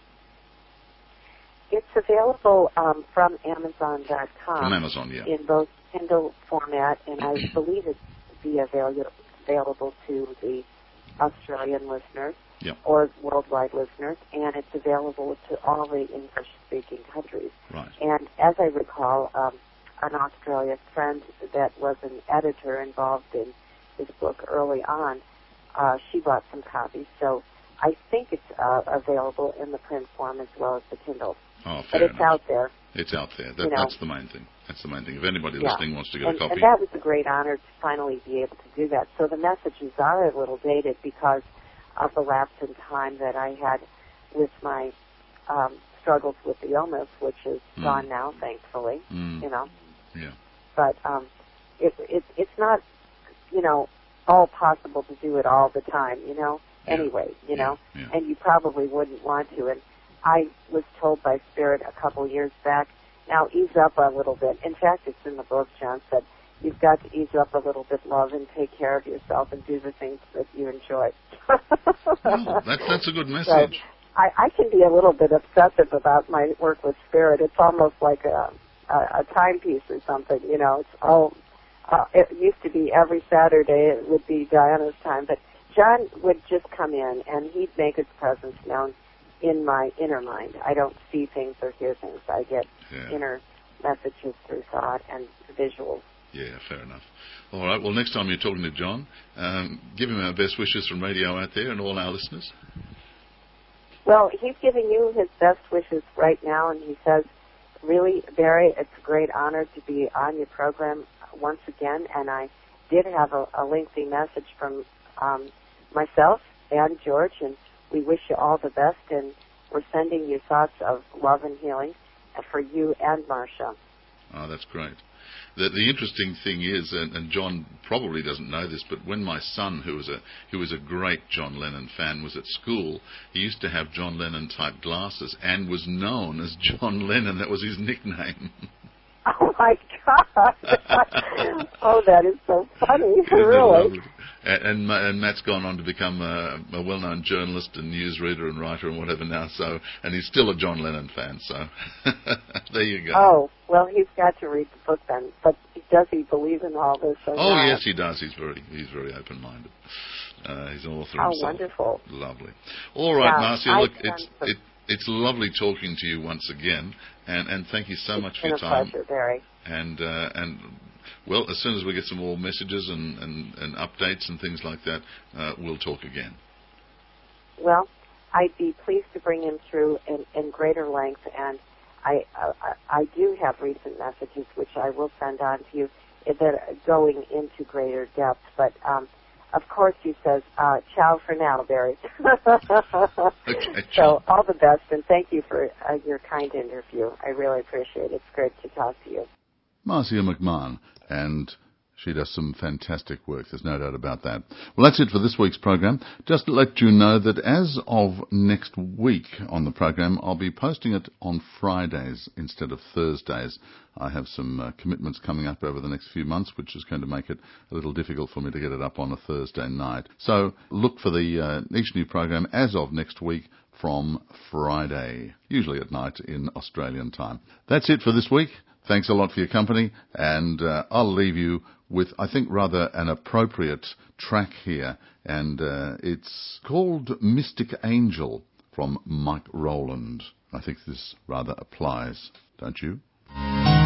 It's available um, from Amazon dot com. From Amazon, yeah. In both Kindle format, and I believe it's be available available to the Australian listeners Yep. or worldwide listeners, and it's available to all the English-speaking countries. Right. And as I recall, um, an Australia friend that was an editor involved in this book early on, uh, she bought some copies, so I think it's uh, available in the print form as well as the Kindle. Oh, but fair it's enough. out there. It's out there. That, You know. That's the main thing. That's the main thing. If anybody Yeah. listening wants to get and, a copy. and that was a great honor to finally be able to do that. So the messages are a little dated because of the lapse in time that I had with my um, struggles with the illness, which is Mm. gone now, thankfully. Mm. You know. Yeah. But um, it, it, it's not, you know, all possible to do it all the time, you know, Yeah. anyway, you Yeah. know, Yeah. and you probably wouldn't want to. And I was told by Spirit a couple of years back, now ease up a little bit. In fact, it's in the book, John said, you've got to ease up a little bit, love, and take care of yourself and do the things that you enjoy. Well, that, that's a good So message. I, I can be a little bit obsessive about my work with Spirit. It's almost like a, a, a timepiece or something, you know. It's all, uh, it used to be every Saturday it would be Diana's time, but John would just come in and he'd make his presence known in my inner mind. I don't see things or hear things. I get Yeah. inner messages through thought and visuals. Yeah, fair enough. All right, well, next time you're talking to John, um, give him our best wishes from radio out there and all our listeners. Well, he's giving you his best wishes right now, and he says, really, Barry, it's a great honor to be on your program once again, and I did have a, a lengthy message from um, myself and George, and we wish you all the best, and we're sending you thoughts of love and healing for you and Marcia. Oh, that's great. The, the interesting thing is, and, and John probably doesn't know this, but when my son, who was a who was a great John Lennon fan, was at school, he used to have John Lennon type glasses and was known as John Lennon. That was his nickname. Oh, my God. Oh, that is so funny, Isn't it really. lovely? And, and, Ma- and Matt's gone on to become a, a well-known journalist and newsreader and writer and whatever now, so, and he's still a John Lennon fan, so there you go. Oh, well, he's got to read the book then. But does he believe in all this or Oh, not? yes, he does. He's very he's very open-minded. Uh, he's an author How himself. wonderful. Lovely. All right, Yeah, Marcia, I look, can- it's it, it's lovely talking to you once again, and, and thank you so It's much for been your a time. pleasure, Barry. And uh, and well, as soon as we get some more messages and, and, and updates and things like that, uh, we'll talk again. Well, I'd be pleased to bring him through in, in greater length, and I, uh, I do have recent messages which I will send on to you that are going into greater depth. But um, of course, he says, uh, "Ciao for now, Barry." Okay, so all the best, and thank you for uh, your kind interview. I really appreciate it. It's great to talk to you. Marcia McMahon, and she does some fantastic work, there's no doubt about that. Well, that's it for this week's program. Just to let you know that as of next week on the program, I'll be posting it on Fridays instead of Thursdays. I have some uh, commitments coming up over the next few months, which is going to make it a little difficult for me to get it up on a Thursday night. So look for the uh, each new program as of next week from Friday, usually at night in Australian time. That's it for this week. Thanks a lot for your company, and uh, I'll leave you with, I think, rather an appropriate track here, and uh, it's called Mystic Angel from Mike Rowland. I think this rather applies, don't you?